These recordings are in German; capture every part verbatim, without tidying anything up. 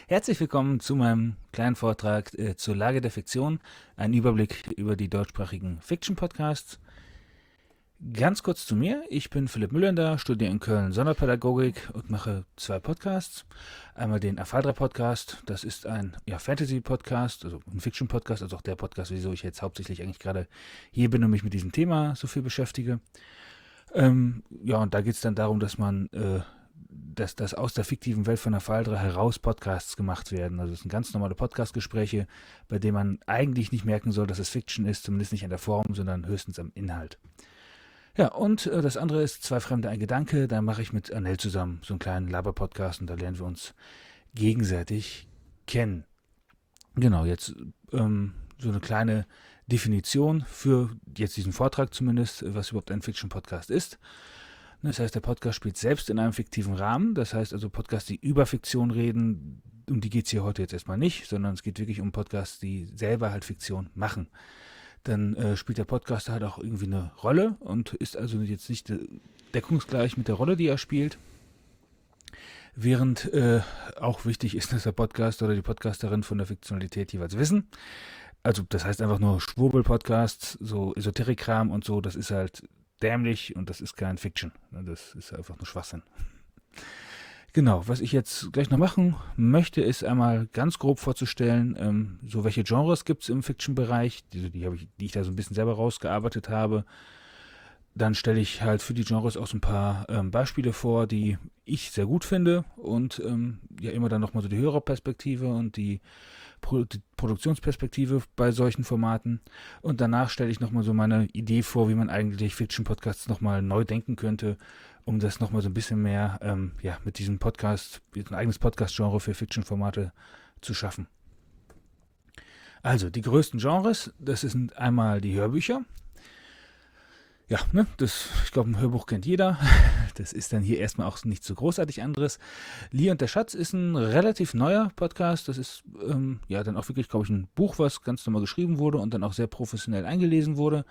Herzlich willkommen zu meinem kleinen Vortrag äh, zur Lage der Fiktion, ein Überblick über die deutschsprachigen Fiction-Podcasts. Ganz kurz zu mir, ich bin Philipp Müllender, studiere in Köln Sonderpädagogik und mache zwei Podcasts. Einmal den Aphadra-Podcast, das ist ein ja, Fantasy-Podcast, also ein Fiction-Podcast, also auch der Podcast, wieso ich jetzt hauptsächlich eigentlich gerade hier bin und mich mit diesem Thema so viel beschäftige. Ähm, ja, und da geht es dann darum, dass man äh, dass, dass aus der fiktiven Welt von der Aphaldra heraus Podcasts gemacht werden. Also es sind ganz normale Podcast-Gespräche, bei denen man eigentlich nicht merken soll, dass es Fiction ist, zumindest nicht an der Form, sondern höchstens am Inhalt. Ja, und äh, das andere ist Zwei Fremde, ein Gedanke. Da mache ich mit Anel zusammen so einen kleinen Laber-Podcast und da lernen wir uns gegenseitig kennen. Genau, jetzt ähm, so eine kleine Definition für jetzt diesen Vortrag zumindest, was überhaupt ein Fiction-Podcast ist. Das heißt, der Podcast spielt selbst in einem fiktiven Rahmen. Das heißt also Podcasts, die über Fiktion reden, um die geht es hier heute jetzt erstmal nicht, sondern es geht wirklich um Podcasts, die selber halt Fiktion machen. Dann äh, spielt der Podcaster halt auch irgendwie eine Rolle und ist also jetzt nicht äh, deckungsgleich mit der Rolle, die er spielt. Während äh, auch wichtig ist, dass der Podcaster oder die Podcasterin von der Fiktionalität jeweils wissen. Also das heißt einfach nur Schwurbel-Podcasts, so Esoterik-Kram und so, das ist halt dämlich und das ist kein Fiction. Das ist einfach nur Schwachsinn. Genau, was ich jetzt gleich noch machen möchte, ist einmal ganz grob vorzustellen, ähm, so welche Genres gibt es im Fiction-Bereich, die, die, ich, die ich da so ein bisschen selber rausgearbeitet habe. Dann stelle ich halt für die Genres auch so ein paar ähm, Beispiele vor, die ich sehr gut finde und ähm, ja immer dann nochmal so die Hörerperspektive und die, Pro die Produktionsperspektive bei solchen Formaten. Und danach stelle ich nochmal so meine Idee vor, wie man eigentlich Fiction-Podcasts nochmal neu denken könnte, um das nochmal so ein bisschen mehr ähm, ja, mit diesem Podcast, ein eigenes Podcast-Genre für Fiction-Formate zu schaffen. Also, die größten Genres, das sind einmal die Hörbücher. Ja, ne, das, ich glaube, ein Hörbuch kennt jeder. Das ist dann hier erstmal auch nicht so großartig anderes. Lee und der Schatz ist ein relativ neuer Podcast. Das ist ähm, ja dann auch wirklich, glaube ich, ein Buch, was ganz normal geschrieben wurde und dann auch sehr professionell eingelesen wurde.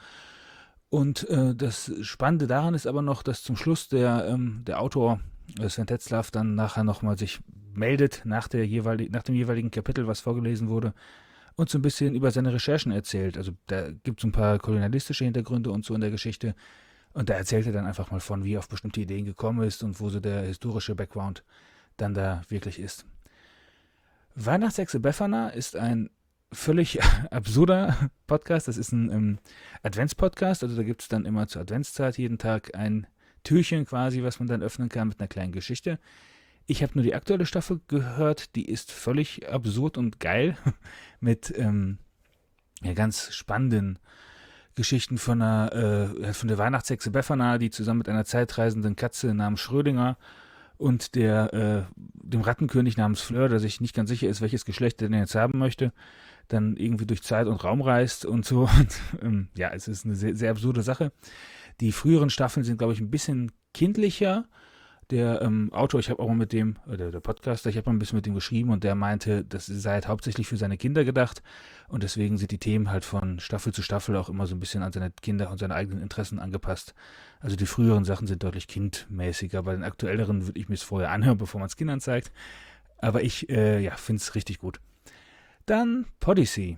Und äh, das Spannende daran ist aber noch, dass zum Schluss der, ähm, der Autor äh, Sven Tetzlaff dann nachher nochmal sich meldet nach, der jeweilig, nach dem jeweiligen Kapitel, was vorgelesen wurde und so ein bisschen über seine Recherchen erzählt. Also da gibt es ein paar kolonialistische Hintergründe und so in der Geschichte. Und da erzählt er dann einfach mal von, wie er auf bestimmte Ideen gekommen ist und wo so der historische Background dann da wirklich ist. Weihnachtshexe Befana ist ein völlig absurder Podcast. Das ist ein ähm, Adventspodcast. Also da gibt es dann immer zur Adventszeit jeden Tag ein Türchen quasi, was man dann öffnen kann mit einer kleinen Geschichte. Ich habe nur die aktuelle Staffel gehört, die ist völlig absurd und geil mit ähm, ja, ganz spannenden Geschichten von, einer, äh, von der Weihnachtshexe Befana, die zusammen mit einer zeitreisenden Katze namens Schrödinger und der, äh, dem Rattenkönig namens Fleur, der sich nicht ganz sicher ist, welches Geschlecht er denn jetzt haben möchte, dann irgendwie durch Zeit und Raum reist und so. Und, ähm, ja, es ist eine sehr, sehr absurde Sache. Die früheren Staffeln sind, glaube ich, ein bisschen kindlicher. Der ähm, Autor, ich habe auch mal mit dem, oder der Podcaster, ich habe mal ein bisschen mit dem geschrieben und der meinte, das sei halt hauptsächlich für seine Kinder gedacht und deswegen sind die Themen halt von Staffel zu Staffel auch immer so ein bisschen an seine Kinder und seine eigenen Interessen angepasst. Also die früheren Sachen sind deutlich kindmäßiger, bei den aktuelleren würde ich mir es vorher anhören, bevor man es Kindern zeigt. Aber ich äh, ja, finde es richtig gut. Dann Podyssey.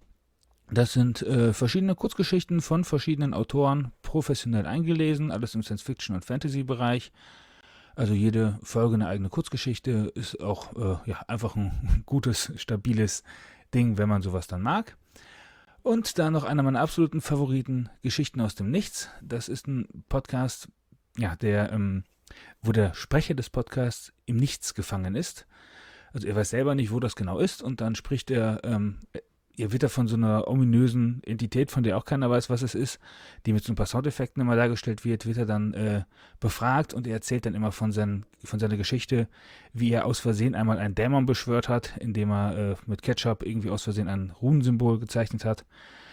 Das sind äh, verschiedene Kurzgeschichten von verschiedenen Autoren, professionell eingelesen, alles im Science-Fiction- und Fantasy-Bereich. Also jede Folge eine eigene Kurzgeschichte ist auch äh, ja, einfach ein gutes, stabiles Ding, wenn man sowas dann mag. Und dann noch einer meiner absoluten Favoriten, Geschichten aus dem Nichts. Das ist ein Podcast, ja, der, ähm, wo der Sprecher des Podcasts im Nichts gefangen ist. Also er weiß selber nicht, wo das genau ist und dann spricht er, ähm, er wird da von so einer ominösen Entität, von der auch keiner weiß, was es ist, die mit so ein paar Soundeffekten immer dargestellt wird, wird er dann äh, befragt und er erzählt dann immer von, seinen, von seiner Geschichte, wie er aus Versehen einmal einen Dämon beschwört hat, indem er äh, mit Ketchup irgendwie aus Versehen ein Runensymbol gezeichnet hat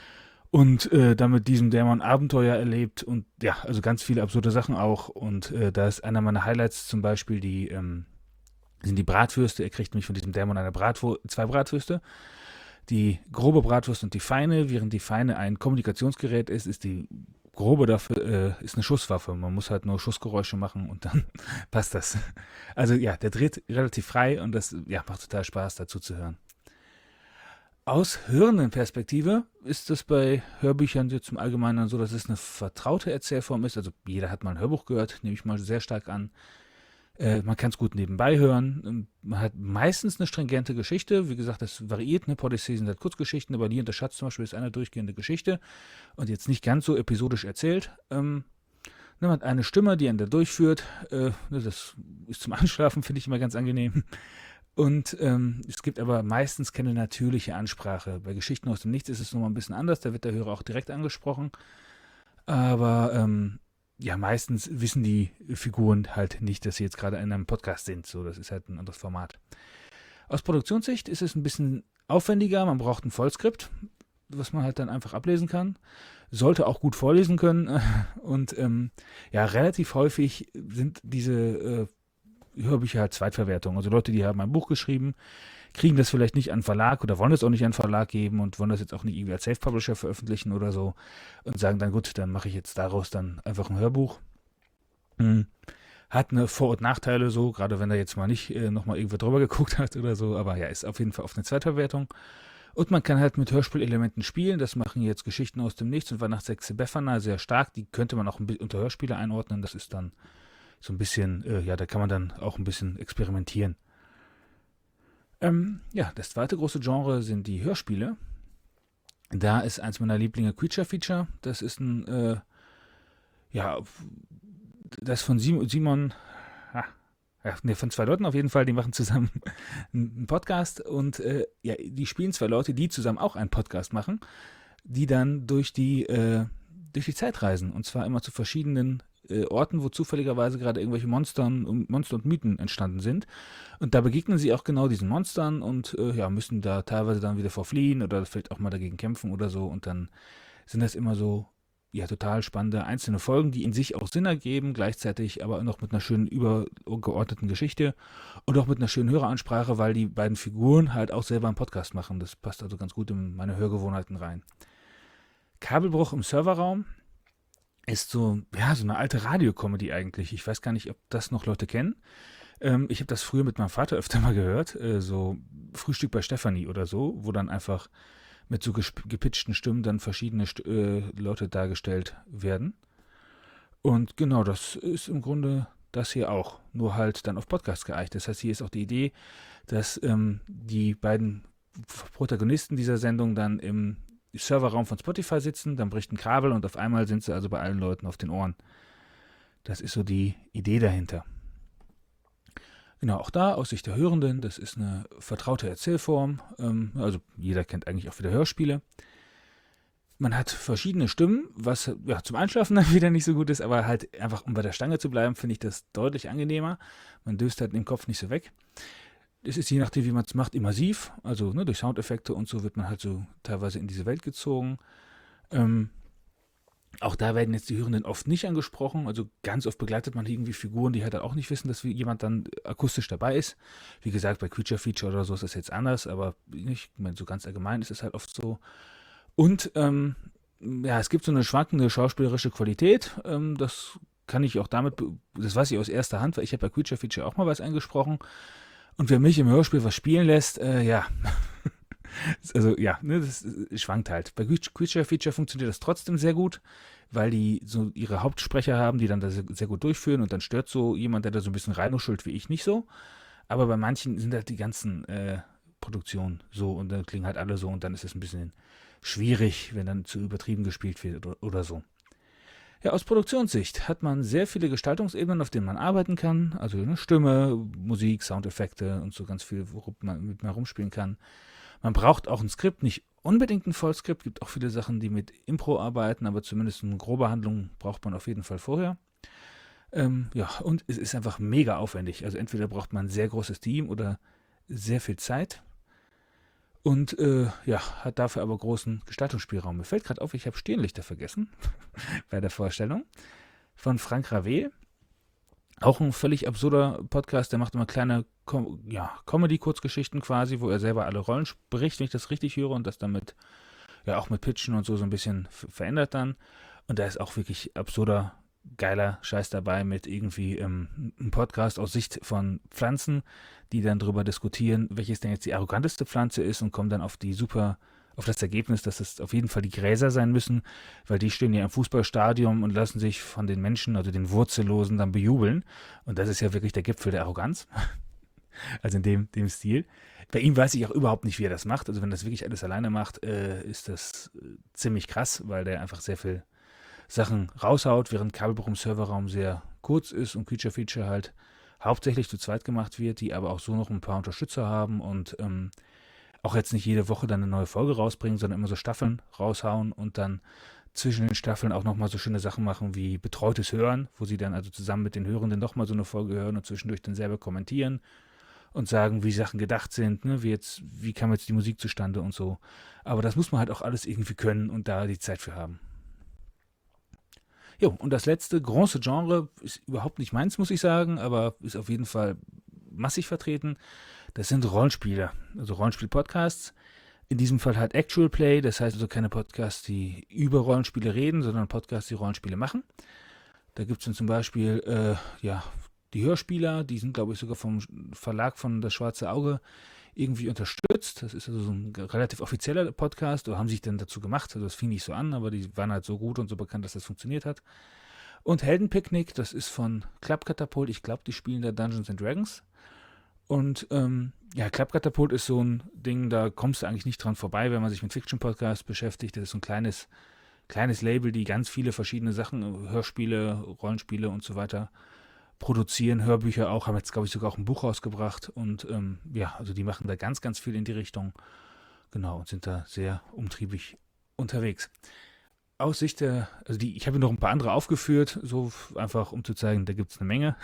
und äh, dann mit diesem Dämon Abenteuer erlebt und ja, also ganz viele absurde Sachen auch und äh, da ist einer meiner Highlights zum Beispiel die, ähm, sind die Bratwürste, er kriegt nämlich von diesem Dämon eine Bratwur- zwei Bratwürste. Die grobe Bratwurst und die feine, während die feine ein Kommunikationsgerät ist, ist die Grobe dafür äh, ist eine Schusswaffe. Man muss halt nur Schussgeräusche machen und dann passt das. Also ja, der dreht relativ frei und das ja, macht total Spaß, dazu zu hören. Aus hörenden Perspektive ist es bei Hörbüchern jetzt im Allgemeinen so, dass es eine vertraute Erzählform ist. Also jeder hat mal ein Hörbuch gehört, nehme ich mal sehr stark an. Äh, man kann es gut nebenbei hören. Man hat meistens eine stringente Geschichte. Wie gesagt, das variiert. Ne? Podyssey sind halt Kurzgeschichten, aber Die und der Schatz zum Beispiel ist eine durchgehende Geschichte und jetzt nicht ganz so episodisch erzählt. Ähm, ne, man hat eine Stimme, die einen da durchführt. Äh, ne, das ist zum Einschlafen, finde ich immer ganz angenehm. Und ähm, es gibt aber meistens keine natürliche Ansprache. Bei Geschichten aus dem Nichts ist es nochmal ein bisschen anders. Da wird der Hörer auch direkt angesprochen. Aber ähm, ja, meistens wissen die Figuren halt nicht, dass sie jetzt gerade in einem Podcast sind. So, das ist halt ein anderes Format. Aus Produktionssicht ist es ein bisschen aufwendiger. Man braucht ein Vollskript, was man halt dann einfach ablesen kann. Sollte auch gut vorlesen können. Und ähm, ja, relativ häufig sind diese äh, Hörbücher halt Zweitverwertung. Also Leute, die haben ein Buch geschrieben, kriegen das vielleicht nicht an Verlag oder wollen das auch nicht an Verlag geben und wollen das jetzt auch nicht irgendwie als Self-Publisher veröffentlichen oder so und sagen dann, gut, dann mache ich jetzt daraus dann einfach ein Hörbuch. Hm. Hat eine Vor- und Nachteile so, gerade wenn er jetzt mal nicht äh, nochmal irgendwo drüber geguckt hat oder so, aber ja, ist auf jeden Fall oft eine Zweitverwertung. Und man kann halt mit Hörspielelementen spielen, das machen jetzt Geschichten aus dem Nichts und Weihnachtshexe Befana sehr stark, die könnte man auch ein bisschen unter Hörspiele einordnen, das ist dann so ein bisschen, äh, ja, da kann man dann auch ein bisschen experimentieren. Ähm, ja, das zweite große Genre sind die Hörspiele. Da ist eins meiner Lieblinge Creature Feature. Das ist ein, äh, ja, das von Sim- Simon, ah, ja, ne, von zwei Leuten auf jeden Fall, die machen zusammen einen Podcast und äh, ja, die spielen zwei Leute, die zusammen auch einen Podcast machen, die dann durch die, äh, durch die Zeit reisen und zwar immer zu verschiedenen äh, Orten, wo zufälligerweise gerade irgendwelche Monstern und Monster und Mythen entstanden sind. Und da begegnen sie auch genau diesen Monstern und äh, ja, müssen da teilweise dann wieder vorfliehen oder vielleicht auch mal dagegen kämpfen oder so. Und dann sind das immer so, ja, total spannende einzelne Folgen, die in sich auch Sinn ergeben, gleichzeitig aber noch mit einer schönen übergeordneten Geschichte und auch mit einer schönen Höreransprache, weil die beiden Figuren halt auch selber einen Podcast machen. Das passt also ganz gut in meine Hörgewohnheiten rein. Kabelbruch im Serverraum ist so, ja, so eine alte Radiokomödie eigentlich. Ich weiß gar nicht, ob das noch Leute kennen. Ähm, ich habe das früher mit meinem Vater öfter mal gehört, äh, so Frühstück bei Stefanie oder so, wo dann einfach mit so gesp- gepitchten Stimmen dann verschiedene St äh, Leute dargestellt werden. Und genau, das ist im Grunde das hier auch, nur halt dann auf Podcast geeicht. Das heißt, hier ist auch die Idee, dass ähm, die beiden Protagonisten dieser Sendung dann im Serverraum von Spotify sitzen, dann bricht ein Kabel und auf einmal sind sie also bei allen Leuten auf den Ohren. Das ist so die Idee dahinter. Genau, auch da aus Sicht der Hörenden, das ist eine vertraute Erzählform. Ähm, also jeder kennt eigentlich auch wieder Hörspiele. Man hat verschiedene Stimmen, was ja, zum Einschlafen dann wieder nicht so gut ist, aber halt einfach, um bei der Stange zu bleiben, finde ich das deutlich angenehmer. Man döst halt im Kopf nicht so weg. Es ist je nachdem, wie man es macht, immersiv. Also ne, durch Soundeffekte und so wird man halt so teilweise in diese Welt gezogen. Ähm, auch da werden jetzt die Hörenden oft nicht angesprochen. Also ganz oft begleitet man irgendwie Figuren, die halt auch nicht wissen, dass jemand dann akustisch dabei ist. Wie gesagt, bei Creature Feature oder so ist das jetzt anders, aber nicht, ich meine, so ganz allgemein ist es halt oft so. Und ähm, ja, es gibt so eine schwankende schauspielerische Qualität. Ähm, das kann ich auch damit, be- das weiß ich aus erster Hand, weil ich habe bei Creature Feature auch mal was eingesprochen. Und wer mich im Hörspiel was spielen lässt, äh, ja, also ja, ne, das äh, schwankt halt. Bei Creature Creature Feature funktioniert das trotzdem sehr gut, weil die so ihre Hauptsprecher haben, die dann das sehr, sehr gut durchführen und dann stört so jemand, der da so ein bisschen reinhuschelt wie ich nicht so. Aber bei manchen sind halt die ganzen äh, Produktionen so und dann klingen halt alle so und dann ist es ein bisschen schwierig, wenn dann zu übertrieben gespielt wird oder, oder so. Ja, aus Produktionssicht hat man sehr viele Gestaltungsebenen, auf denen man arbeiten kann. Also eine Stimme, Musik, Soundeffekte und so ganz viel, womit man mit man rumspielen kann. Man braucht auch ein Skript, nicht unbedingt ein Vollskript. Gibt auch viele Sachen, die mit Impro arbeiten, aber zumindest eine grobe Handlung braucht man auf jeden Fall vorher. Ähm, ja, und es ist einfach mega aufwendig. Also entweder braucht man ein sehr großes Team oder sehr viel Zeit. Und äh, ja, hat dafür aber großen Gestaltungsspielraum. Mir fällt gerade auf, ich habe Stirnlichter vergessen bei der Vorstellung. Von Frank Ravé. Auch ein völlig absurder Podcast, der macht immer kleine Com ja, Comedy-Kurzgeschichten quasi, wo er selber alle Rollen spricht, wenn ich das richtig höre und das damit ja auch mit Pitchen und so so ein bisschen verändert dann. Und da ist auch wirklich absurder, geiler Scheiß dabei mit irgendwie ähm, einem Podcast aus Sicht von Pflanzen, die dann darüber diskutieren, welches denn jetzt die arroganteste Pflanze ist und kommen dann auf die super, auf das Ergebnis, dass es auf jeden Fall die Gräser sein müssen, weil die stehen ja im Fußballstadion und lassen sich von den Menschen, also den Wurzellosen, dann bejubeln. Und das ist ja wirklich der Gipfel der Arroganz. Also in dem, dem Stil. Bei ihm weiß ich auch überhaupt nicht, wie er das macht. Also wenn das wirklich alles alleine macht, äh, ist das äh, ziemlich krass, weil der einfach sehr viel Sachen raushaut, während Kabelbruch im Serverraum sehr kurz ist und Creature Feature halt hauptsächlich zu zweit gemacht wird, die aber auch so noch ein paar Unterstützer haben und ähm, auch jetzt nicht jede Woche dann eine neue Folge rausbringen, sondern immer so Staffeln raushauen und dann zwischen den Staffeln auch nochmal so schöne Sachen machen wie betreutes Hören, wo sie dann also zusammen mit den Hörenden nochmal so eine Folge hören und zwischendurch dann selber kommentieren und sagen, wie Sachen gedacht sind, ne, wie jetzt, wie kam jetzt die Musik zustande und so. Aber das muss man halt auch alles irgendwie können und da die Zeit für haben. Jo, und das letzte große Genre ist überhaupt nicht meins, muss ich sagen, aber ist auf jeden Fall massig vertreten. Das sind Rollenspiele, also Rollenspiel-Podcasts. In diesem Fall halt Actual Play, das heißt also keine Podcasts, die über Rollenspiele reden, sondern Podcasts, die Rollenspiele machen. Da gibt es dann zum Beispiel, äh, ja, die Hörspieler, die sind, glaube ich, sogar vom Verlag von Das Schwarze Auge irgendwie unterstützt. Das ist also so ein relativ offizieller Podcast, oder haben sich dann dazu gemacht. Also das fing nicht so an, aber die waren halt so gut und so bekannt, dass das funktioniert hat. Und Heldenpicknick, das ist von Klappkatapult. Ich glaube, die spielen da Dungeons and Dragons. Und ähm, ja, Klappkatapult ist so ein Ding, da kommst du eigentlich nicht dran vorbei, wenn man sich mit Fiction-Podcasts beschäftigt. Das ist so ein kleines, kleines Label, die ganz viele verschiedene Sachen, Hörspiele, Rollenspiele und so weiter produzieren, Hörbücher auch, haben jetzt, glaube ich, sogar auch ein Buch rausgebracht. Und ähm, ja, also die machen da ganz, ganz viel in die Richtung. Genau, und sind da sehr umtriebig unterwegs. Aus Sicht der, also die, ich habe noch ein paar andere aufgeführt, so einfach um zu zeigen, da gibt es eine Menge.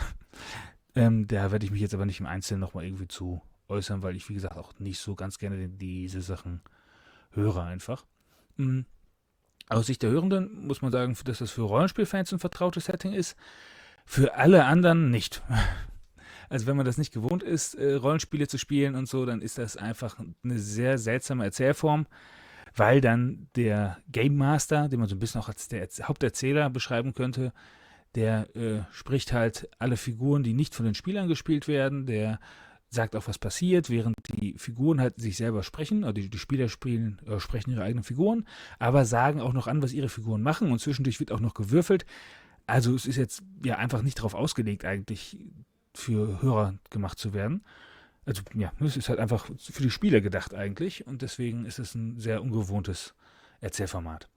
Ähm, da werde ich mich jetzt aber nicht im Einzelnen nochmal irgendwie zu äußern, weil ich, wie gesagt, auch nicht so ganz gerne diese Sachen höre einfach. Mhm. Aus Sicht der Hörenden muss man sagen, dass das für Rollenspielfans ein vertrautes Setting ist. Für alle anderen nicht. Also wenn man das nicht gewohnt ist, äh, Rollenspiele zu spielen und so, dann ist das einfach eine sehr seltsame Erzählform, weil dann der Game Master, den man so ein bisschen auch als der Erz- Haupterzähler beschreiben könnte, der äh, spricht halt alle Figuren, die nicht von den Spielern gespielt werden, der sagt auch, was passiert, während die Figuren halt sich selber sprechen, also die, die Spieler spielen, äh, sprechen ihre eigenen Figuren, aber sagen auch noch an, was ihre Figuren machen und zwischendurch wird auch noch gewürfelt. Also es ist jetzt ja einfach nicht darauf ausgelegt, eigentlich für Hörer gemacht zu werden. Also ja, es ist halt einfach für die Spieler gedacht eigentlich und deswegen ist es ein sehr ungewohntes Erzählformat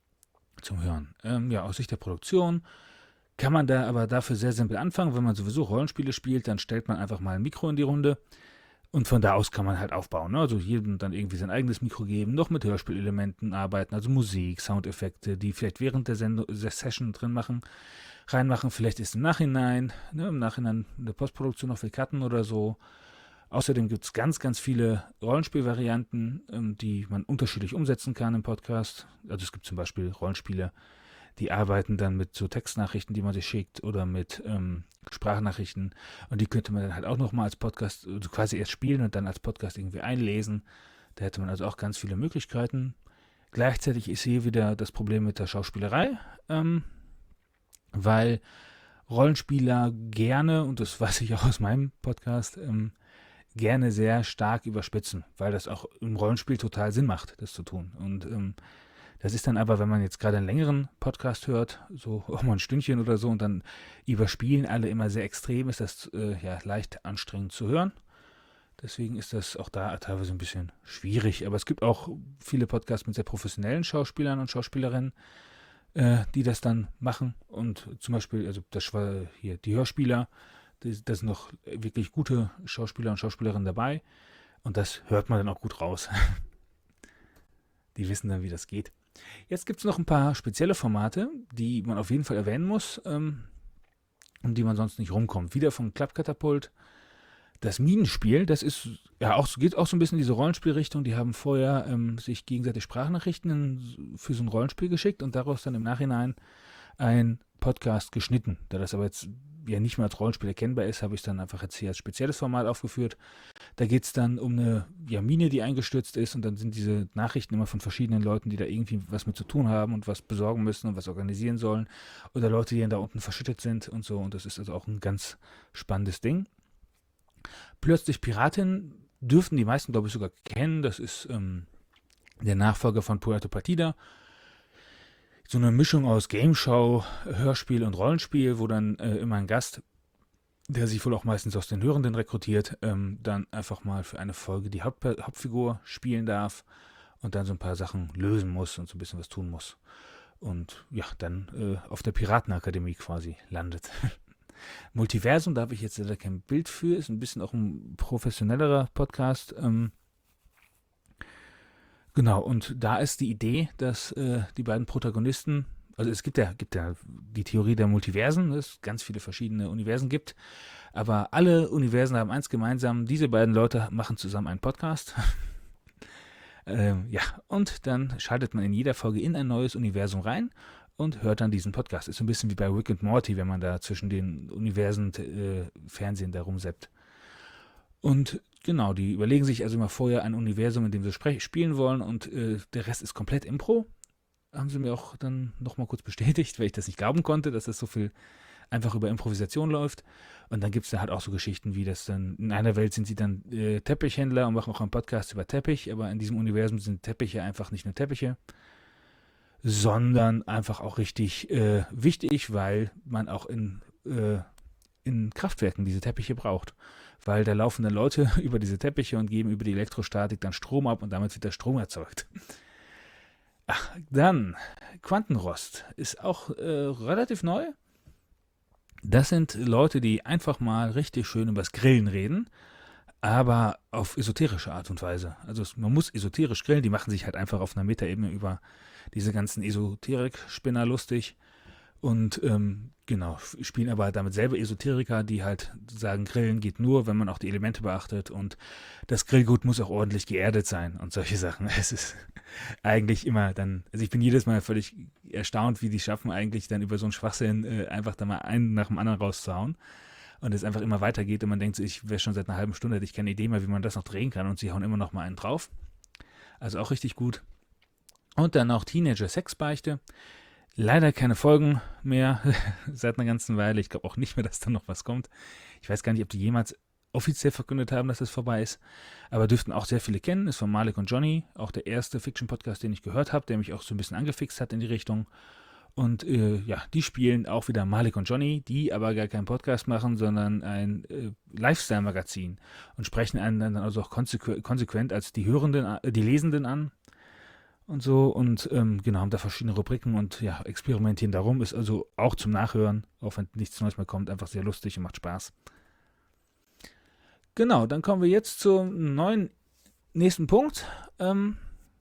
zum Hören. Ähm, ja, aus Sicht der Produktion kann man da aber dafür sehr simpel anfangen. Wenn man sowieso Rollenspiele spielt, dann stellt man einfach mal ein Mikro in die Runde und von da aus kann man halt aufbauen. Ne? Also jedem dann irgendwie sein eigenes Mikro geben, noch mit Hörspielelementen arbeiten, also Musik, Soundeffekte, die vielleicht während der, Sendung, der Session drin machen, reinmachen. Vielleicht ist im Nachhinein, ne, im Nachhinein in der Postproduktion noch viel Cutten oder so. Außerdem gibt es ganz, ganz viele Rollenspielvarianten, ähm, die man unterschiedlich umsetzen kann im Podcast. Also es gibt zum Beispiel Rollenspiele, die arbeiten dann mit so Textnachrichten, die man sich schickt oder mit ähm, Sprachnachrichten. Und die könnte man dann halt auch nochmal als Podcast, also quasi erst spielen und dann als Podcast irgendwie einlesen. Da hätte man also auch ganz viele Möglichkeiten. Gleichzeitig ist hier wieder das Problem mit der Schauspielerei, ähm, weil Rollenspieler gerne, und das weiß ich auch aus meinem Podcast, ähm, gerne sehr stark überspitzen, weil das auch im Rollenspiel total Sinn macht, das zu tun. Und ähm, das ist dann aber, wenn man jetzt gerade einen längeren Podcast hört, so auch mal ein Stündchen oder so, und dann überspielen alle immer sehr extrem, ist das äh, ja leicht anstrengend zu hören. Deswegen ist das auch da teilweise ein bisschen schwierig. Aber es gibt auch viele Podcasts mit sehr professionellen Schauspielern und Schauspielerinnen, äh, die das dann machen. Und zum Beispiel, also das war hier die Hörspieler, da sind noch wirklich gute Schauspieler und Schauspielerinnen dabei. Und das hört man dann auch gut raus. Die wissen dann, wie das geht. Jetzt gibt es noch ein paar spezielle Formate, die man auf jeden Fall erwähnen muss, ähm, um die man sonst nicht rumkommt. Wieder von Klappkatapult. Das Minenspiel, das ist ja auch, geht auch so ein bisschen in diese Rollenspielrichtung. Die haben vorher ähm, sich gegenseitig Sprachnachrichten in, für so ein Rollenspiel geschickt und daraus dann im Nachhinein ein Podcast geschnitten. Da das aber jetzt ja nicht mehr als Rollenspiel erkennbar ist, habe ich es dann einfach jetzt hier als spezielles Format aufgeführt. Da geht es dann um eine ja, Mine, die eingestürzt ist, und dann sind diese Nachrichten immer von verschiedenen Leuten, die da irgendwie was mit zu tun haben und was besorgen müssen und was organisieren sollen, oder Leute, die dann da unten verschüttet sind und so, und das ist also auch ein ganz spannendes Ding. Plötzlich Piratin dürften die meisten, glaube ich, sogar kennen. Das ist ähm, der Nachfolger von Puerto Partida. So eine Mischung aus Game Show, Hörspiel und Rollenspiel, wo dann äh, immer ein Gast, der sich wohl auch meistens aus den Hörenden rekrutiert, ähm, dann einfach mal für eine Folge die Haupt Hauptfigur spielen darf und dann so ein paar Sachen lösen muss und so ein bisschen was tun muss. Und ja, dann äh, auf der Piratenakademie quasi landet. Multiversum, da habe ich jetzt leider kein Bild für, ist ein bisschen auch ein professionellerer Podcast. Ähm, genau, und da ist die Idee, dass äh, die beiden Protagonisten, also es gibt ja, gibt ja die Theorie der Multiversen, dass es ganz viele verschiedene Universen gibt, aber alle Universen haben eins gemeinsam, diese beiden Leute machen zusammen einen Podcast. ähm, ja, und dann schaltet man in jeder Folge in ein neues Universum rein und hört dann diesen Podcast. Ist so ein bisschen wie bei Rick und Morty, wenn man da zwischen den Universen äh, Fernsehen da rumseppt. Und genau, die überlegen sich also mal vorher ein Universum, in dem sie spre- spielen wollen, und äh, der Rest ist komplett Impro. Haben sie mir auch dann nochmal kurz bestätigt, weil ich das nicht glauben konnte, dass das so viel einfach über Improvisation läuft. Und dann gibt es da halt auch so Geschichten, wie das dann, in einer Welt sind sie dann äh, Teppichhändler und machen auch einen Podcast über Teppich, aber in diesem Universum sind Teppiche einfach nicht nur Teppiche, sondern einfach auch richtig äh, wichtig, weil man auch in, äh, in Kraftwerken diese Teppiche braucht. Weil da laufen dann Leute über diese Teppiche und geben über die Elektrostatik dann Strom ab und damit wird der Strom erzeugt. Ach, dann, Quantenrost ist auch äh, relativ neu. Das sind Leute, die einfach mal richtig schön übers Grillen reden, aber auf esoterische Art und Weise. Also es, man muss esoterisch grillen, die machen sich halt einfach auf einer Metaebene über diese ganzen Esoterik-Spinner lustig und ähm, genau, spielen aber damit selber Esoteriker, die halt sagen, Grillen geht nur, wenn man auch die Elemente beachtet, und das Grillgut muss auch ordentlich geerdet sein und solche Sachen. Es ist eigentlich immer dann, also ich bin jedes Mal völlig erstaunt, wie die schaffen, eigentlich dann über so einen Schwachsinn äh, einfach da mal einen nach dem anderen rauszuhauen und es einfach immer weitergeht und man denkt so, ich wäre schon seit einer halben Stunde, hätte ich keine Idee mehr, wie man das noch drehen kann, und sie hauen immer noch mal einen drauf. Also auch richtig gut. Und dann noch Teenager-Sexbeichte. Leider keine Folgen mehr seit einer ganzen Weile. Ich glaube auch nicht mehr, dass da noch was kommt. Ich weiß gar nicht, ob die jemals offiziell verkündet haben, dass es vorbei ist. Aber dürften auch sehr viele kennen. Ist von Malik und Johnny. Auch der erste Fiction-Podcast, den ich gehört habe, der mich auch so ein bisschen angefixt hat in die Richtung. Und äh, ja, die spielen auch wieder Malik und Johnny, die aber gar keinen Podcast machen, sondern ein äh, Lifestyle-Magazin und sprechen einen dann also auch konsequ- konsequent als die Hörenden, äh, die Lesenden an und so, und ähm, genau, haben da verschiedene Rubriken und ja, experimentieren darum, ist also auch zum Nachhören, auch wenn nichts Neues mehr kommt, einfach sehr lustig und macht Spaß. Genau, dann kommen wir jetzt zum neuen nächsten Punkt. Ähm,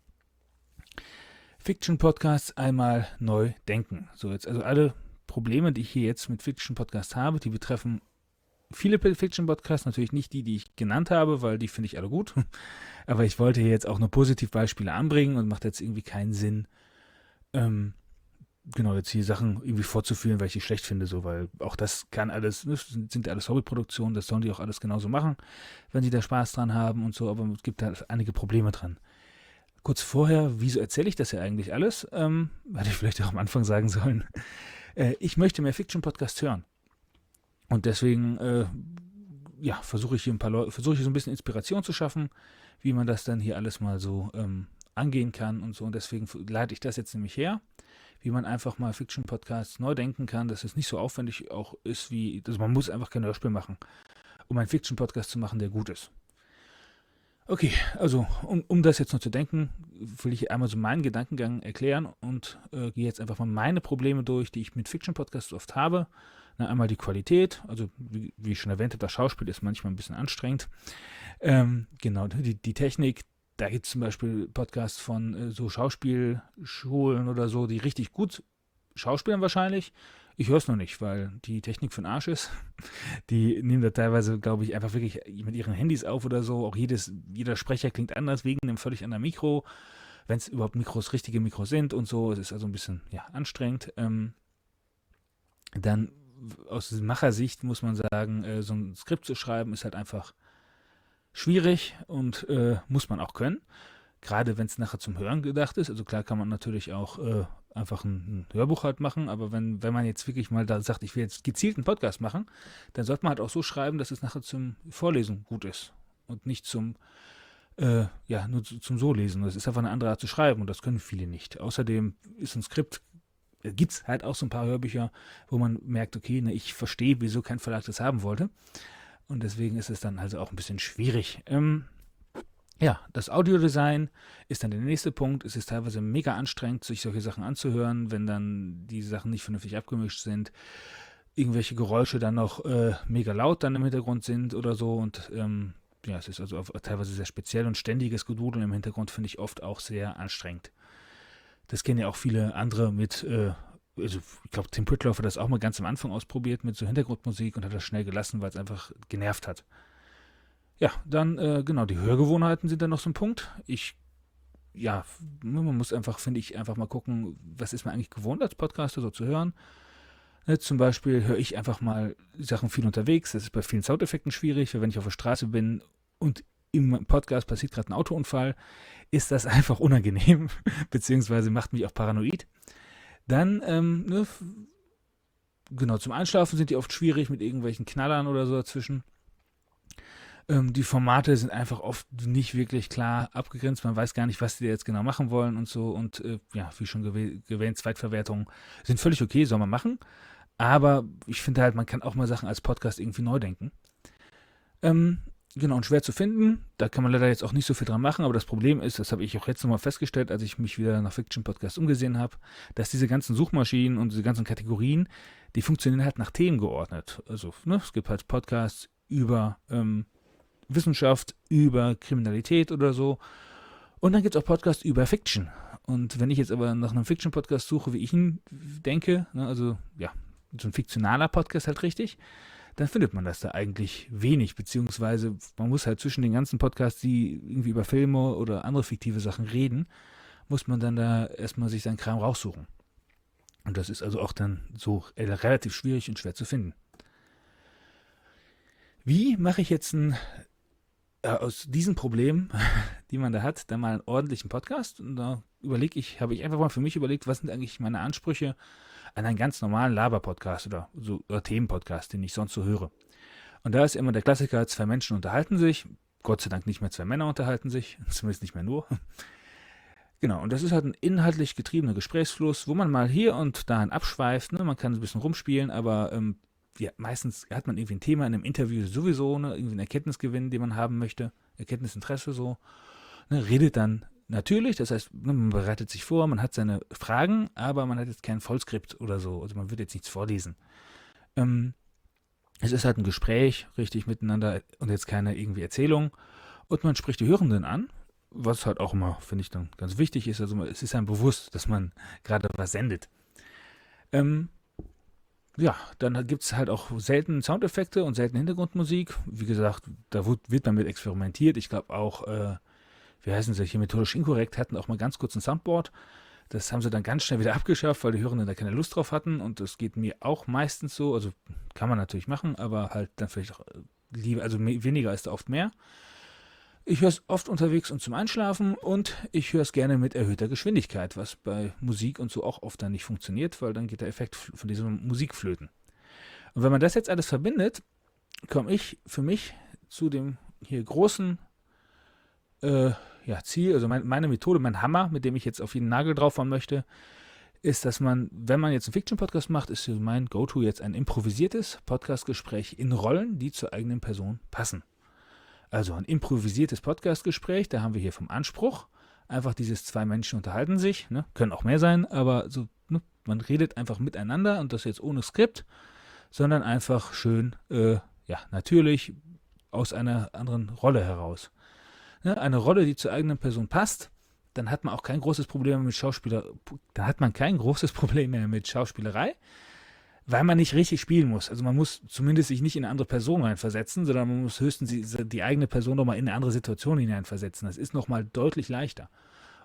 Fiction-Podcasts einmal neu denken. So, jetzt also alle Probleme, die ich hier jetzt mit Fiction-Podcasts habe, die betreffen viele Fiction-Podcasts, natürlich nicht die, die ich genannt habe, weil die finde ich alle gut. Aber ich wollte hier jetzt auch nur Positivbeispiele anbringen und macht jetzt irgendwie keinen Sinn, ähm, genau, jetzt hier Sachen irgendwie vorzuführen, weil ich die schlecht finde, so, weil auch das kann alles, das sind ja alles Hobbyproduktionen, das sollen die auch alles genauso machen, wenn sie da Spaß dran haben und so, aber es gibt da einige Probleme dran. Kurz vorher, wieso erzähle ich das ja eigentlich alles? Ähm, hätte ich vielleicht auch am Anfang sagen sollen. Äh, ich möchte mehr Fiction-Podcasts hören. Und deswegen, äh, ja, versuche ich hier ein paar Leute, versuche ich so ein bisschen Inspiration zu schaffen, wie man das dann hier alles mal so ähm, angehen kann und so. Und deswegen leite ich das jetzt nämlich her, wie man einfach mal Fiction-Podcasts neu denken kann, dass es nicht so aufwendig auch ist, wie, also man muss einfach kein Hörspiel machen, um einen Fiction-Podcast zu machen, der gut ist. Okay, also um, um das jetzt noch zu denken, will ich einmal so meinen Gedankengang erklären und äh, gehe jetzt einfach mal meine Probleme durch, die ich mit Fiction-Podcasts oft habe. Na, einmal die Qualität, also wie, wie ich schon erwähnt habe, das Schauspiel ist manchmal ein bisschen anstrengend. Ähm, genau, die, die Technik, da gibt es zum Beispiel Podcasts von äh, so Schauspielschulen oder so, die richtig gut schauspielen wahrscheinlich. Ich höre es noch nicht, weil die Technik für den Arsch ist. Die nehmen da teilweise, glaube ich, einfach wirklich mit ihren Handys auf oder so. Auch jedes, jeder Sprecher klingt anders wegen einem völlig anderen Mikro, wenn es überhaupt Mikros, richtige Mikros sind und so. Es ist also ein bisschen ja, anstrengend. Ähm, dann aus Machersicht muss man sagen, äh, so ein Skript zu schreiben ist halt einfach schwierig und äh, muss man auch können. Gerade wenn es nachher zum Hören gedacht ist. Also klar kann man natürlich auch äh, einfach ein, ein Hörbuch halt machen, aber wenn, wenn man jetzt wirklich mal da sagt, ich will jetzt gezielt einen Podcast machen, dann sollte man halt auch so schreiben, dass es nachher zum Vorlesen gut ist und nicht zum, äh, ja, nur zu, zum So-Lesen. Das ist einfach eine andere Art zu schreiben und das können viele nicht. Außerdem ist ein Skript, äh, gibt es halt auch so ein paar Hörbücher, wo man merkt, okay, ne, ich verstehe, wieso kein Verlag das haben wollte. Und deswegen ist es dann also auch ein bisschen schwierig. Ähm, ja, das Audiodesign ist dann der nächste Punkt. Es ist teilweise mega anstrengend, sich solche Sachen anzuhören, wenn dann die Sachen nicht vernünftig abgemischt sind, irgendwelche Geräusche dann noch äh, mega laut dann im Hintergrund sind oder so. Und ähm, ja, es ist also auf, teilweise sehr speziell und ständiges Gedudeln im Hintergrund finde ich oft auch sehr anstrengend. Das kennen ja auch viele andere mit, äh, also ich glaube, Tim Pritloff hat das auch mal ganz am Anfang ausprobiert mit so Hintergrundmusik und hat das schnell gelassen, weil es einfach genervt hat. Ja, dann, äh, genau, die Hörgewohnheiten sind dann noch so ein Punkt. Ich, ja, man muss einfach, finde ich, einfach mal gucken, was ist man eigentlich gewohnt als Podcaster so zu hören. Ne, zum Beispiel höre ich einfach mal Sachen viel unterwegs. Das ist bei vielen Soundeffekten schwierig, weil wenn ich auf der Straße bin und im Podcast passiert gerade ein Autounfall, ist das einfach unangenehm, beziehungsweise macht mich auch paranoid. Dann, ähm, ne, genau, zum Einschlafen sind die oft schwierig mit irgendwelchen Knallern oder so dazwischen. Ähm, die Formate sind einfach oft nicht wirklich klar abgegrenzt. Man weiß gar nicht, was die jetzt genau machen wollen und so. Und äh, ja, wie schon gew- erwähnt, Zweitverwertungen sind völlig okay, soll man machen. Aber ich finde halt, man kann auch mal Sachen als Podcast irgendwie neu denken. Ähm, genau, und schwer zu finden. Da kann man leider jetzt auch nicht so viel dran machen. Aber das Problem ist, das habe ich auch jetzt nochmal festgestellt, als ich mich wieder nach Fiction-Podcasts umgesehen habe, dass diese ganzen Suchmaschinen und diese ganzen Kategorien, die funktionieren halt nach Themen geordnet. Also, ne, es gibt halt Podcasts über ähm, Wissenschaft, über Kriminalität oder so. Und dann gibt es auch Podcasts über Fiction. Und wenn ich jetzt aber nach einem Fiction-Podcast suche, wie ich ihn denke, ne, also ja, so ein fiktionaler Podcast halt richtig, dann findet man das da eigentlich wenig, beziehungsweise man muss halt zwischen den ganzen Podcasts, die irgendwie über Filme oder andere fiktive Sachen reden, muss man dann da erstmal sich seinen Kram raussuchen. Und das ist also auch dann so relativ schwierig und schwer zu finden. Wie mache ich jetzt ein äh, aus diesen Problemen, die man da hat, dann mal einen ordentlichen Podcast? Und da überlege ich, habe ich einfach mal für mich überlegt, was sind eigentlich meine Ansprüche an einen ganz normalen Laber-Podcast oder, so, oder Themen-Podcast, den ich sonst so höre. Und da ist immer der Klassiker, zwei Menschen unterhalten sich, Gott sei Dank nicht mehr zwei Männer unterhalten sich, zumindest nicht mehr nur. Genau, und das ist halt ein inhaltlich getriebener Gesprächsfluss, wo man mal hier und dahin abschweift, ne? Man kann ein bisschen rumspielen, aber ähm, ja, meistens hat man irgendwie ein Thema in einem Interview sowieso, ne? Irgendwie einen Erkenntnisgewinn, den man haben möchte, Erkenntnisinteresse so, ne? Redet dann natürlich, das heißt, ne, man bereitet sich vor, man hat seine Fragen, aber man hat jetzt kein Vollskript oder so, also man wird jetzt nichts vorlesen. Ähm, es ist halt ein Gespräch, richtig miteinander und jetzt keine irgendwie Erzählung und man spricht die Hörenden an, was halt auch immer, finde ich, dann ganz wichtig ist. Also es ist einem bewusst, dass man gerade was sendet. Ähm, ja, dann gibt es halt auch selten Soundeffekte und selten Hintergrundmusik. Wie gesagt, da wird, wird man mit experimentiert. Ich glaube auch, äh, wie heißen sie hier, methodisch inkorrekt, hatten auch mal ganz kurz ein Soundboard. Das haben sie dann ganz schnell wieder abgeschafft, weil die Hörenden da keine Lust drauf hatten. Und das geht mir auch meistens so. Also kann man natürlich machen, aber halt dann vielleicht auch lieber, also weniger ist da oft mehr. Ich höre es oft unterwegs und zum Einschlafen und ich höre es gerne mit erhöhter Geschwindigkeit, was bei Musik und so auch oft dann nicht funktioniert, weil dann geht der Effekt von dieser Musik flöten. Und wenn man das jetzt alles verbindet, komme ich für mich zu dem hier großen äh, ja, Ziel, also mein, meine Methode, mein Hammer, mit dem ich jetzt auf jeden Nagel draufhauen möchte, ist, dass man, wenn man jetzt einen Fiction-Podcast macht, ist mein Go-To jetzt ein improvisiertes Podcast-Gespräch in Rollen, die zur eigenen Person passen. Also ein improvisiertes Podcastgespräch, da haben wir hier vom Anspruch, einfach dieses zwei Menschen unterhalten sich, ne? Können auch mehr sein, aber so, ne? Man redet einfach miteinander und das jetzt ohne Skript, sondern einfach schön, äh, ja, natürlich aus einer anderen Rolle heraus. Ne? Eine Rolle, die zur eigenen Person passt, dann hat man auch kein großes Problem mit Schauspieler, dann hat man kein großes Problem mehr mit Schauspielerei, weil man nicht richtig spielen muss. Also man muss zumindest sich nicht in eine andere Person reinversetzen, sondern man muss höchstens die, die eigene Person nochmal in eine andere Situation hineinversetzen. Das ist nochmal deutlich leichter.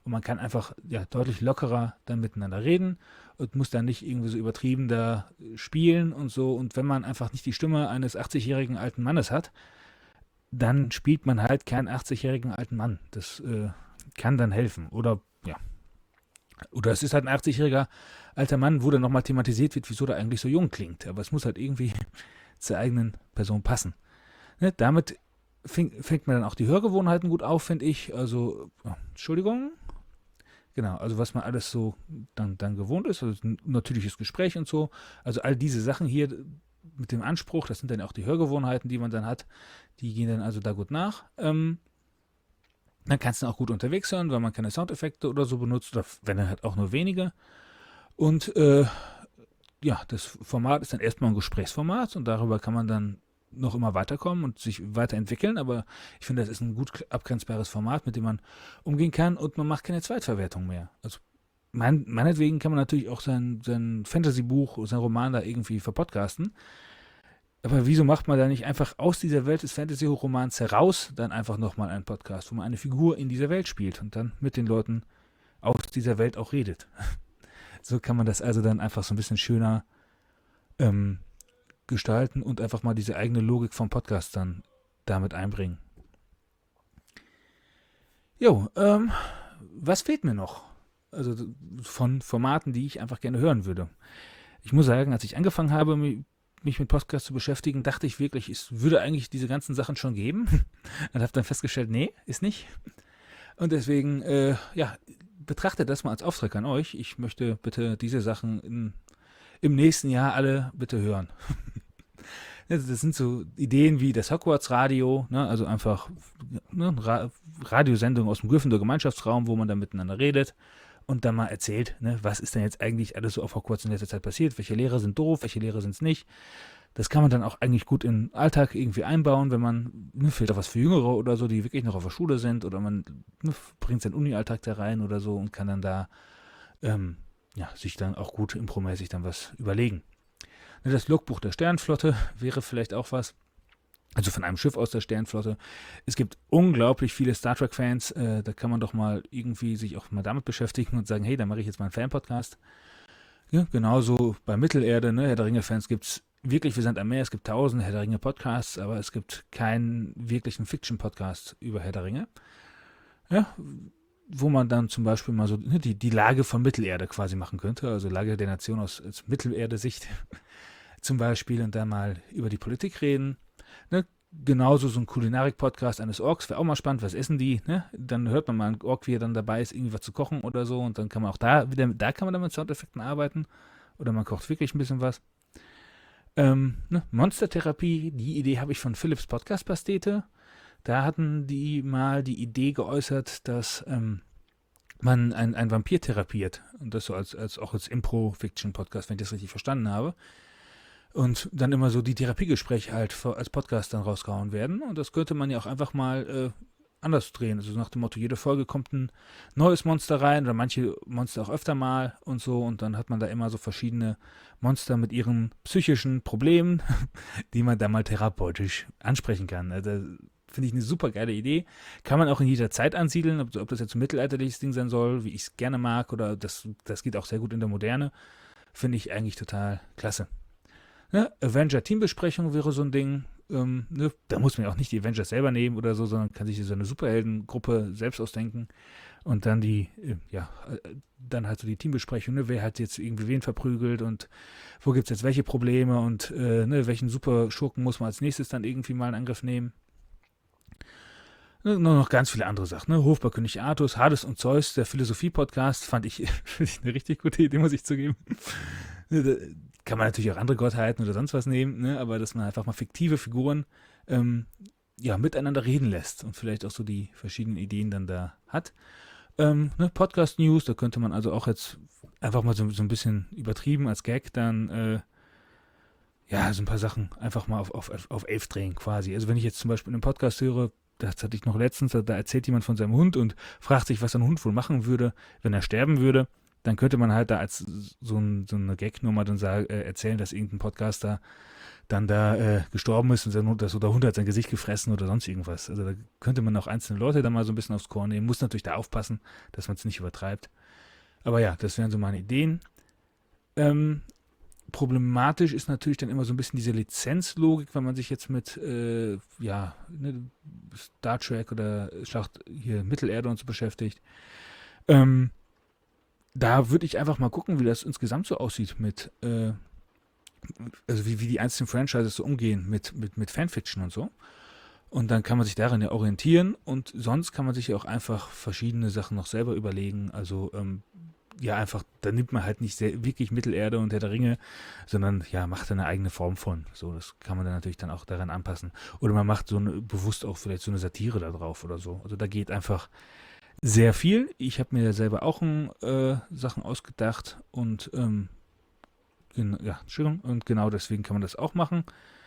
und man kann einfach ja deutlich lockerer dann miteinander reden und muss dann nicht irgendwie so übertrieben da spielen und so. Und wenn man einfach nicht die Stimme eines achtzig-jährigen alten Mannes hat, dann spielt man halt keinen achtzig-jährigen alten Mann. Das äh, kann dann helfen. Oder ja. Oder es ist halt ein achtzig-jähriger alter Mann, wo dann nochmal thematisiert wird, wieso der eigentlich so jung klingt. Aber es muss halt irgendwie zur eigenen Person passen. Ne, damit fing, fängt man dann auch die Hörgewohnheiten gut auf, finde ich. Also, oh, Entschuldigung. Genau, also was man alles so dann, dann gewohnt ist, also ein natürliches Gespräch und so. Also all diese Sachen hier mit dem Anspruch, das sind dann auch die Hörgewohnheiten, die man dann hat, die gehen dann also da gut nach. Ähm, dann kannst du auch gut unterwegs hören, weil man keine Soundeffekte oder so benutzt, oder wenn dann halt auch nur wenige. Und äh, ja, das Format ist dann erstmal ein Gesprächsformat und darüber kann man dann noch immer weiterkommen und sich weiterentwickeln, aber ich finde, das ist ein gut abgrenzbares Format, mit dem man umgehen kann und man macht keine Zweitverwertung mehr. Also mein, meinetwegen kann man natürlich auch sein, sein Fantasy-Buch, sein Roman da irgendwie verpodcasten, aber wieso macht man da nicht einfach aus dieser Welt des Fantasy-Romans heraus dann einfach nochmal einen Podcast, wo man eine Figur in dieser Welt spielt und dann mit den Leuten aus dieser Welt auch redet. So kann man das also dann einfach so ein bisschen schöner ähm, gestalten und einfach mal diese eigene Logik vom Podcast dann damit einbringen. Jo, ähm, was fehlt mir noch? Also von Formaten, die ich einfach gerne hören würde. Ich muss sagen, als ich angefangen habe, mich mit Podcasts zu beschäftigen, dachte ich wirklich, es würde eigentlich diese ganzen Sachen schon geben. Und habe dann festgestellt, nee, ist nicht. Und deswegen, äh, ja, betrachtet das mal als Auftrag an euch. Ich möchte bitte diese Sachen in, im nächsten Jahr alle bitte hören. Das sind so Ideen wie das Hogwarts-Radio, ne, also einfach ne, Ra- Radiosendung aus dem Gryffindor-Gemeinschaftsraum, wo man dann miteinander redet und dann mal erzählt, ne, was ist denn jetzt eigentlich alles so auf Hogwarts in letzter Zeit passiert, welche Lehrer sind doof, welche Lehrer sind es nicht. Das kann man dann auch eigentlich gut in den Alltag irgendwie einbauen, wenn man, ne, vielleicht auch was für Jüngere oder so, die wirklich noch auf der Schule sind, oder man ne, bringt seinen Uni-Alltag da rein oder so und kann dann da ähm, ja, sich dann auch gut impromäßig dann was überlegen. Ne, das Logbuch der Sternenflotte wäre vielleicht auch was. Also von einem Schiff aus der Sternenflotte. Es gibt unglaublich viele Star Trek-Fans. Äh, da kann man doch mal irgendwie sich auch mal damit beschäftigen und sagen, hey, da mache ich jetzt mal einen Fan-Podcast. Ja, genauso bei Mittelerde, ne, Herr der Ringe-Fans gibt es wirklich, wir sind am Meer, es gibt tausende Herr der Ringe-Podcasts, aber es gibt keinen wirklichen Fiction-Podcast über Herr der Ringe. Ja, wo man dann zum Beispiel mal so ne, die, die Lage von Mittelerde quasi machen könnte, also Lage der Nation aus, aus Mittelerde-Sicht zum Beispiel und dann mal über die Politik reden. Ne? Genauso so ein Kulinarik-Podcast eines Orks wäre auch mal spannend, was essen die? Ne? Dann hört man mal einen Ork, wie er dann dabei ist, irgendwie was zu kochen oder so und dann kann man auch da wieder, da kann man dann mit Soundeffekten arbeiten oder man kocht wirklich ein bisschen was. Ähm, ne? Monstertherapie, die Idee habe ich von Philips Podcast-Pastete. Da hatten die mal die Idee geäußert, dass ähm, man ein, ein Vampir therapiert und das so als, als auch als Impro-Fiction-Podcast, wenn ich das richtig verstanden habe. Und dann immer so die Therapiegespräche halt als Podcast dann rausgehauen werden. Und das könnte man ja auch einfach mal äh, anders drehen. Also nach dem Motto, jede Folge kommt ein neues Monster rein oder manche Monster auch öfter mal und so. Und dann hat man da immer so verschiedene Monster mit ihren psychischen Problemen, die man da mal therapeutisch ansprechen kann. Also, finde ich eine super geile Idee. Kann man auch in jeder Zeit ansiedeln, ob, ob das jetzt ein mittelalterliches Ding sein soll, wie ich es gerne mag, oder das, das geht auch sehr gut in der Moderne. Finde ich eigentlich total klasse. Ne? Avenger-Teambesprechung wäre so ein Ding. Ähm, ne? Da muss man ja auch nicht die Avengers selber nehmen oder so, sondern kann sich so eine Superheldengruppe selbst ausdenken. Und dann die, äh, ja, äh, dann halt so die Teambesprechung, ne? Wer hat jetzt irgendwie wen verprügelt und wo gibt es jetzt welche Probleme und äh, ne? welchen Super-Schurken muss man als nächstes dann irgendwie mal in Angriff nehmen. Ne? Nur noch ganz viele andere Sachen. Ne? Hof bei König Artus, Hades und Zeus, der Philosophie-Podcast, fand ich, find ich eine richtig gute Idee, muss ich zugeben. Kann man natürlich auch andere Gottheiten oder sonst was nehmen, ne? Aber dass man einfach mal fiktive Figuren ähm, ja, miteinander reden lässt und vielleicht auch so die verschiedenen Ideen dann da hat. Ähm, ne? Podcast-News, da könnte man also auch jetzt einfach mal so, so ein bisschen übertrieben als Gag dann äh, ja, so ein paar Sachen einfach mal auf, auf, auf elf drehen quasi. Also wenn ich jetzt zum Beispiel einen Podcast höre, das hatte ich noch letztens, da erzählt jemand von seinem Hund und fragt sich, was ein Hund wohl machen würde, wenn er sterben würde. dann könnte man halt da als so, ein, so eine Gagnummer dann sagen, äh, erzählen, dass irgendein Podcaster dann da äh, gestorben ist und dann, dass der Hund hat sein Gesicht gefressen oder sonst irgendwas. Also da könnte man auch einzelne Leute dann mal so ein bisschen aufs Korn nehmen. Muss natürlich da aufpassen, dass man es nicht übertreibt. Aber ja, das wären so meine Ideen. Ähm, problematisch ist natürlich dann immer so ein bisschen diese Lizenzlogik, wenn man sich jetzt mit äh, ja, ne, Star Trek oder Schlacht hier Mittelerde und so beschäftigt. Ähm, da würde ich einfach mal gucken, wie das insgesamt so aussieht mit, äh, also wie, wie die einzelnen Franchises so umgehen mit, mit, mit Fanfiction und so. Und dann kann man sich daran ja orientieren und sonst kann man sich ja auch einfach verschiedene Sachen noch selber überlegen. Also ähm, ja, einfach, da nimmt man halt nicht sehr, wirklich Mittelerde und Herr der Ringe, sondern ja, macht da eine eigene Form von. So, das kann man dann natürlich dann auch daran anpassen. Oder man macht so eine, bewusst auch vielleicht so eine Satire da drauf oder so. Also da geht einfach sehr viel. Ich habe mir selber auch ein, äh, Sachen ausgedacht und ähm, gen ja, Entschuldigung, und genau deswegen kann man das auch machen.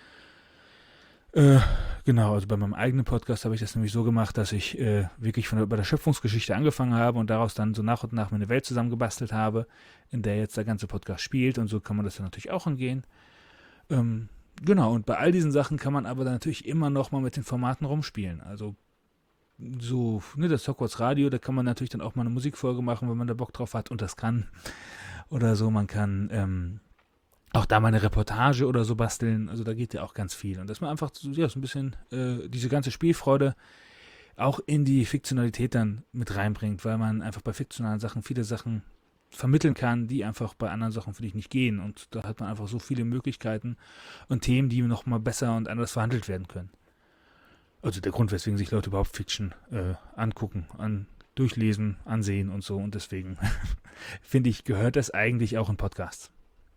Äh, genau, also bei meinem eigenen Podcast habe ich das nämlich so gemacht, dass ich äh, wirklich von der, bei der Schöpfungsgeschichte angefangen habe und daraus dann so nach und nach meine Welt zusammengebastelt habe, in der jetzt der ganze Podcast spielt und so kann man das dann natürlich auch angehen. Ähm, genau, und bei all diesen Sachen kann man aber dann natürlich immer noch mal mit den Formaten rumspielen. Also so, ne, das Hogwarts Radio, da kann man natürlich dann auch mal eine Musikfolge machen, wenn man da Bock drauf hat und das kann. Oder so, man kann ähm, auch da mal eine Reportage oder so basteln. Also da geht ja auch ganz viel. Und dass man einfach so, ja, so ein bisschen äh, diese ganze Spielfreude auch in die Fiktionalität dann mit reinbringt, weil man einfach bei fiktionalen Sachen viele Sachen vermitteln kann, die einfach bei anderen Sachen für dich nicht gehen. Und da hat man einfach so viele Möglichkeiten und Themen, die noch mal besser und anders verhandelt werden können. Also der Grund, weswegen sich Leute überhaupt Fiction äh, angucken, an, durchlesen, ansehen und so. Und deswegen finde ich, gehört das eigentlich auch in Podcasts.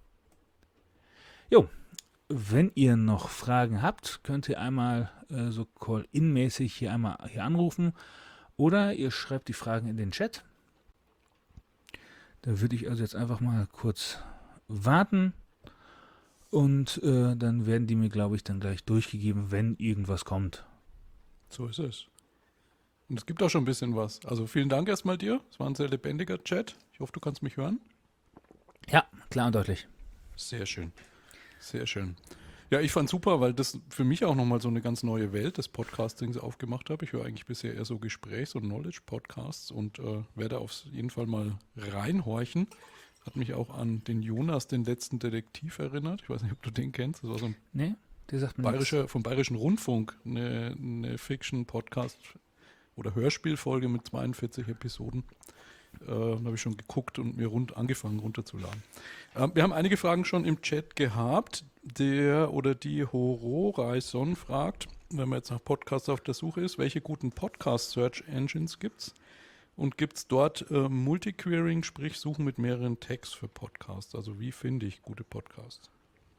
Jo, wenn ihr noch Fragen habt, könnt ihr einmal äh, so Call-In-mäßig hier einmal hier anrufen oder ihr schreibt die Fragen in den Chat. Da würde ich also jetzt einfach mal kurz warten und äh, dann werden die mir, glaube ich, dann gleich durchgegeben, wenn irgendwas kommt. So ist es. Und es gibt auch schon ein bisschen was. Also vielen Dank erstmal dir. Es war ein sehr lebendiger Chat. Ich hoffe, du kannst mich hören. Ja, klar und deutlich. Sehr schön. Sehr schön. Ja, ich fand super, weil das für mich auch nochmal so eine ganz neue Welt des Podcastings aufgemacht habe. Ich höre eigentlich bisher eher so Gesprächs- und Knowledge-Podcasts und äh, werde auf jeden Fall mal reinhorchen. Hat mich auch an den Jonas, den letzten Detektiv, erinnert. Ich weiß nicht, ob du den kennst. Das war so ein Nee, der sagt mir bayerischer, vom Bayerischen Rundfunk, eine, eine Fiction-Podcast- oder Hörspielfolge mit zweiundvierzig Episoden. Äh, da habe ich schon geguckt und mir rund angefangen runterzuladen. Äh, wir haben einige Fragen schon im Chat gehabt. Der oder die Hororaison fragt, wenn man jetzt nach Podcasts auf der Suche ist, welche guten Podcast-Search-Engines gibt es? Und gibt es dort äh, Multiquerying, sprich Suchen mit mehreren Tags für Podcasts? Also wie finde ich gute Podcasts?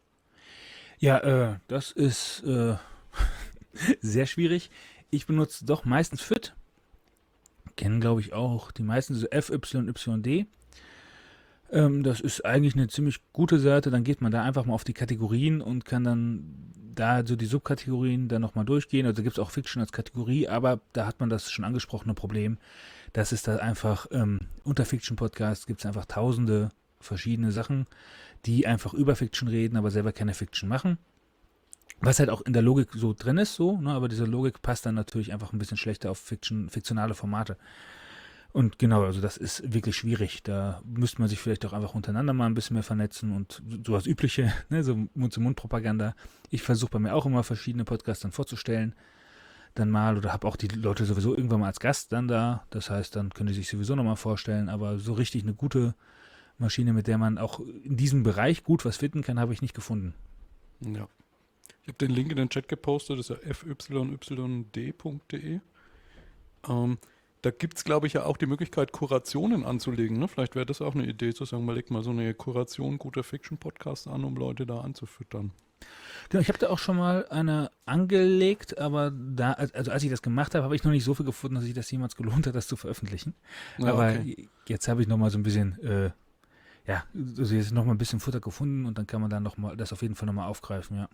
Ja, äh, das ist äh, sehr schwierig. Ich benutze doch meistens F I T. Kennen, glaube ich, auch die meisten, so F Y Y D. Ähm, das ist eigentlich eine ziemlich gute Seite. Dann geht man da einfach mal auf die Kategorien und kann dann da so die Subkategorien dann nochmal durchgehen. Also gibt es auch Fiction als Kategorie, aber da hat man das schon angesprochene Problem. Das ist da einfach, ähm, unter Fiction-Podcasts gibt es einfach tausende verschiedene Sachen, die einfach über Fiction reden, aber selber keine Fiction machen. Was halt auch in der Logik so drin ist, so, ne, aber diese Logik passt dann natürlich einfach ein bisschen schlechter auf Fiction, fiktionale Formate. Und genau, also das ist wirklich schwierig. Da müsste man sich vielleicht auch einfach untereinander mal ein bisschen mehr vernetzen und so das Übliche, ne, so Mund-zu-Mund-Propaganda. Ich versuche bei mir auch immer verschiedene Podcasts dann vorzustellen, dann mal, oder habe auch die Leute sowieso irgendwann mal als Gast dann da. Das heißt, dann können die sich sowieso nochmal vorstellen, aber so richtig eine gute Maschine, mit der man auch in diesem Bereich gut was finden kann, habe ich nicht gefunden. Ja. Ich habe den Link in den Chat gepostet, das ist ja f y y d punkt d e. Ähm, da gibt es, glaube ich, ja auch die Möglichkeit, Kurationen anzulegen. Ne? Vielleicht wäre das auch eine Idee, zu sagen, man legt mal so eine Kuration guter Fiction-Podcasts an, um Leute da anzufüttern. Genau, ich habe da auch schon mal eine angelegt, aber da, also als ich das gemacht habe, habe ich noch nicht so viel gefunden, dass sich das jemals gelohnt hat, das zu veröffentlichen. Ja, aber okay. Jetzt habe ich noch mal so ein bisschen, äh, ja, also jetzt noch mal ein bisschen Futter gefunden und dann kann man dann noch mal das auf jeden Fall noch mal aufgreifen, ja.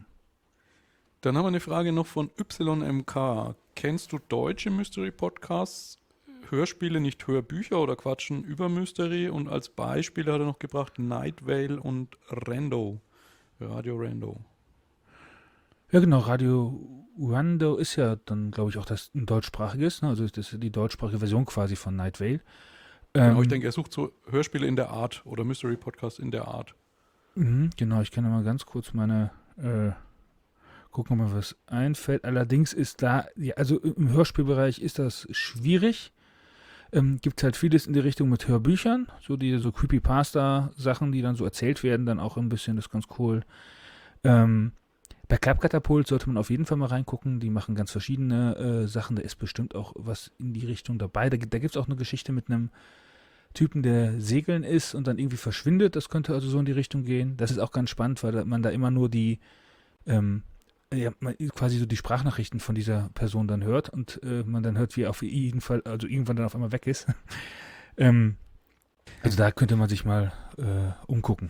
Dann haben wir eine Frage noch von Y M K. Kennst du deutsche Mystery-Podcasts? Hörspiele, nicht Hörbücher oder quatschen über Mystery. Und als Beispiele hat er noch gebracht Night Vale und Rando. Radio Rando. Ja, genau, Radio Rando ist ja dann, glaube ich, auch das ein deutschsprachiges, ne? Also das ist die deutschsprachige Version quasi von Night Vale. Genau, Ähm, ich denke, er sucht so Hörspiele in der Art oder Mystery-Podcast in der Art. mhm, genau, ich kann ja mal ganz kurz meine, äh, gucken, ob mir was einfällt. Allerdings ist da, ja, also im Hörspielbereich ist das schwierig. Ähm, gibt halt vieles in die Richtung mit Hörbüchern, so die so Creepypasta-Sachen, die dann so erzählt werden, dann auch ein bisschen, das ist ganz cool. Ähm, bei Klappkatapult sollte man auf jeden Fall mal reingucken, die machen ganz verschiedene äh, Sachen, da ist bestimmt auch was in die Richtung dabei. Da, da gibt es auch eine Geschichte mit einem Typen, der segeln ist und dann irgendwie verschwindet, das könnte also so in die Richtung gehen. Das ist auch ganz spannend, weil da, man da immer nur die, ähm, ja, man quasi so die Sprachnachrichten von dieser Person dann hört und äh, man dann hört, wie er auf jeden Fall, also irgendwann dann auf einmal weg ist. ähm, also da könnte man sich mal äh, umgucken.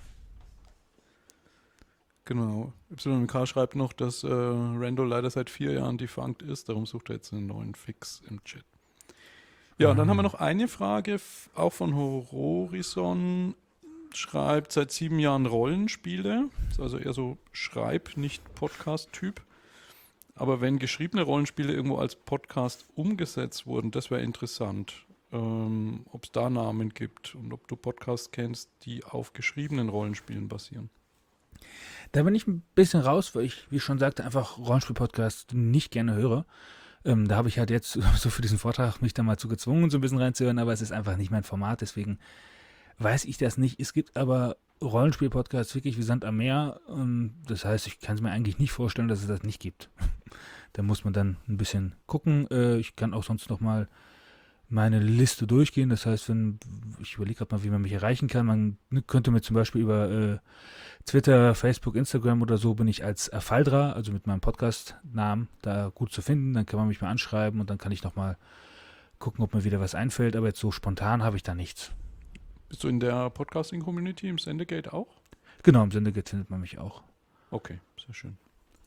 Genau. Y M K schreibt noch, dass äh, Rando leider seit vier Jahren defunct ist, darum sucht er jetzt einen neuen Fix im Chat. Ja, und dann haben wir noch eine Frage, f- auch von Horizon. Schreibt seit sieben Jahren Rollenspiele, ist also eher so Schreib-, nicht Podcast-Typ. Aber wenn geschriebene Rollenspiele irgendwo als Podcast umgesetzt wurden, das wäre interessant. Ähm, ob es da Namen gibt und ob du Podcasts kennst, die auf geschriebenen Rollenspielen basieren. Da bin ich ein bisschen raus, weil ich, wie ich schon sagte, einfach Rollenspiel-Podcasts nicht gerne höre. Ähm, da habe ich halt jetzt so für diesen Vortrag mich da mal zu gezwungen, so ein bisschen reinzuhören, aber es ist einfach nicht mein Format, deswegen weiß ich das nicht. Es gibt aber Rollenspiel-Podcasts wirklich wie Sand am Meer. Ähm, das heißt, ich kann es mir eigentlich nicht vorstellen, dass es das nicht gibt. Da muss man dann ein bisschen gucken. Äh, ich kann auch sonst noch mal meine Liste durchgehen. Das heißt, wenn ich überlege gerade mal, wie man mich erreichen kann. Man könnte mir zum Beispiel über äh, Twitter, Facebook, Instagram oder so bin ich als Erfaldra, also mit meinem Podcast-Namen, da gut zu finden. Dann kann man mich mal anschreiben und dann kann ich noch mal gucken, ob mir wieder was einfällt. Aber jetzt so spontan habe ich da nichts. Bist du in der Podcasting-Community im Sendegate auch? Genau, im Sendegate findet man mich auch. Okay, sehr schön.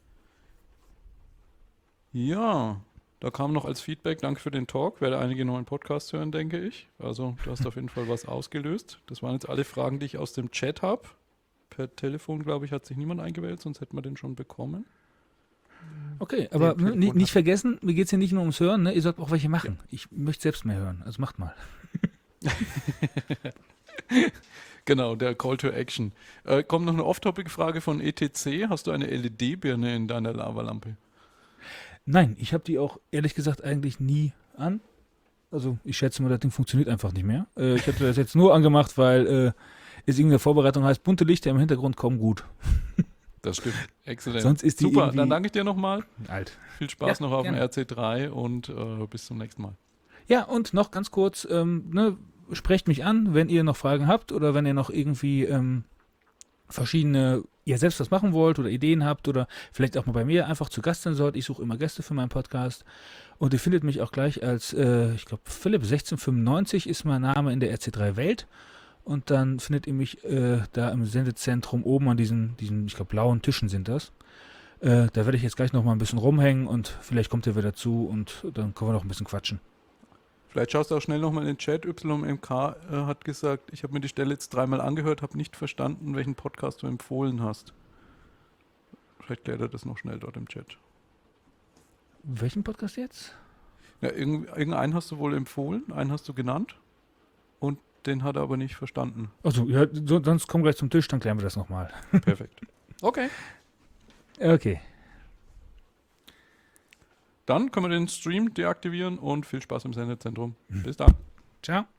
Ja, da kam noch als Feedback, danke für den Talk, werde einige neuen Podcasts hören, denke ich. Also du hast auf jeden Fall was ausgelöst. Das waren jetzt alle Fragen, die ich aus dem Chat habe. Per Telefon, glaube ich, hat sich niemand eingewählt, sonst hätten wir den schon bekommen. Okay, aber Den Telefon nicht, nicht hat- vergessen, mir geht es hier nicht nur ums Hören, ne? Ihr sollt auch welche machen. Ich möchte selbst mehr hören, also macht mal. Genau, der Call to Action. Äh, kommt noch eine Off-Topic-Frage von E T C. Hast du eine L E D-Birne in deiner Lavalampe? Nein, ich habe die auch ehrlich gesagt eigentlich nie an. Also ich schätze mal, das Ding funktioniert einfach nicht mehr. Äh, ich hatte das jetzt nur angemacht, weil äh, es irgendeine Vorbereitung heißt, bunte Lichter im Hintergrund kommen gut. Das stimmt. Exzellent. Sonst ist die Super, irgendwie dann danke ich dir nochmal. alt. Viel Spaß Ja, noch auf gerne. dem R C drei und äh, bis zum nächsten Mal. Ja, und noch ganz kurz, ähm, ne, sprecht mich an, wenn ihr noch Fragen habt oder wenn ihr noch irgendwie ähm, verschiedene, ihr selbst was machen wollt oder Ideen habt oder vielleicht auch mal bei mir einfach zu Gast sein sollt. Ich suche immer Gäste für meinen Podcast und ihr findet mich auch gleich als, äh, ich glaube, Philipp sechzehnhundertfünfundneunzig ist mein Name in der R C drei Welt und dann findet ihr mich äh, da im Sendezentrum oben an diesen, diesen ich glaube, blauen Tischen sind das. Äh, da werde ich jetzt gleich noch mal ein bisschen rumhängen und vielleicht kommt ihr wieder dazu und dann können wir noch ein bisschen quatschen. Vielleicht schaust du auch schnell nochmal in den Chat. Y M K äh, hat gesagt, ich habe mir die Stelle jetzt dreimal angehört, habe nicht verstanden, welchen Podcast du empfohlen hast. Vielleicht klärt er das noch schnell dort im Chat. Welchen Podcast jetzt? Ja, irgend, irgendeinen hast du wohl empfohlen, einen hast du genannt und den hat er aber nicht verstanden. Achso, ja, so, sonst komm gleich zum Tisch, dann klären wir das nochmal. Perfekt. Okay. Okay. Dann können wir den Stream deaktivieren und viel Spaß im Sendezentrum. Bis dann. Ciao.